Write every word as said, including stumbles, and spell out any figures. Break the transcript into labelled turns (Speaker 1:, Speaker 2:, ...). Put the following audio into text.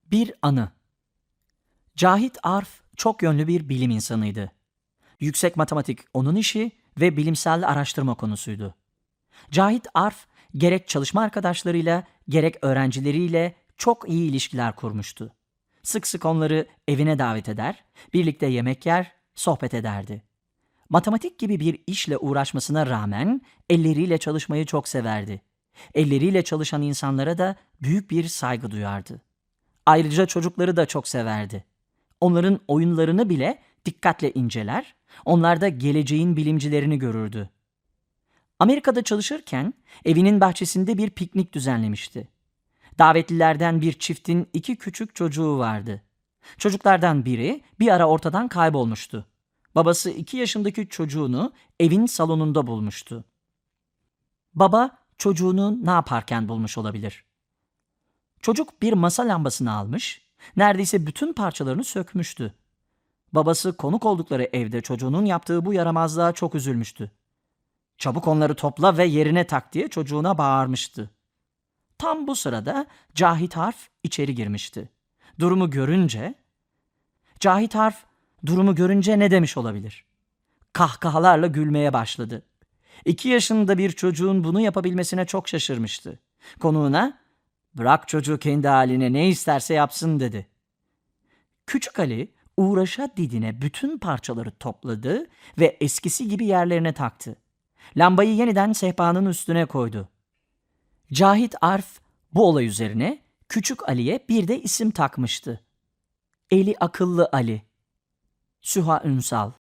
Speaker 1: Bir anı. Cahit Arf çok yönlü bir bilim insanıydı. Yüksek matematik onun işi ve bilimsel araştırma konusuydu. Cahit Arf gerek çalışma arkadaşlarıyla gerek öğrencileriyle çok iyi ilişkiler kurmuştu. Sık sık onları evine davet eder, birlikte yemek yer, sohbet ederdi. Matematik gibi bir işle uğraşmasına rağmen elleriyle çalışmayı çok severdi. Elleriyle çalışan insanlara da büyük bir saygı duyardı. Ayrıca çocukları da çok severdi. Onların oyunlarını bile dikkatle inceler, onlarda geleceğin bilimcilerini görürdü. Amerika'da çalışırken evinin bahçesinde bir piknik düzenlemişti. Davetlilerden bir çiftin iki küçük çocuğu vardı. Çocuklardan biri bir ara ortadan kaybolmuştu. Babası iki yaşındaki çocuğunu evin salonunda bulmuştu. Baba çocuğunu ne yaparken bulmuş olabilir? Çocuk bir masa lambasını almış, neredeyse bütün parçalarını sökmüştü. Babası konuk oldukları evde çocuğunun yaptığı bu yaramazlığa çok üzülmüştü. "Çabuk onları topla ve yerine tak" diye çocuğuna bağırmıştı. Tam bu sırada Cahit Arf içeri girmişti. Durumu görünce, Cahit Arf durumu görünce ne demiş olabilir? Kahkahalarla gülmeye başladı. İki yaşında bir çocuğun bunu yapabilmesine çok şaşırmıştı. Konuğuna, "Bırak çocuğu kendi haline, ne isterse yapsın" dedi. Küçük Ali uğraşa didine bütün parçaları topladı ve eskisi gibi yerlerine taktı. Lambayı yeniden sehpanın üstüne koydu. Cahit Arf bu olay üzerine Küçük Ali'ye bir de isim takmıştı. Eli Akıllı Ali. Süha Ünsal.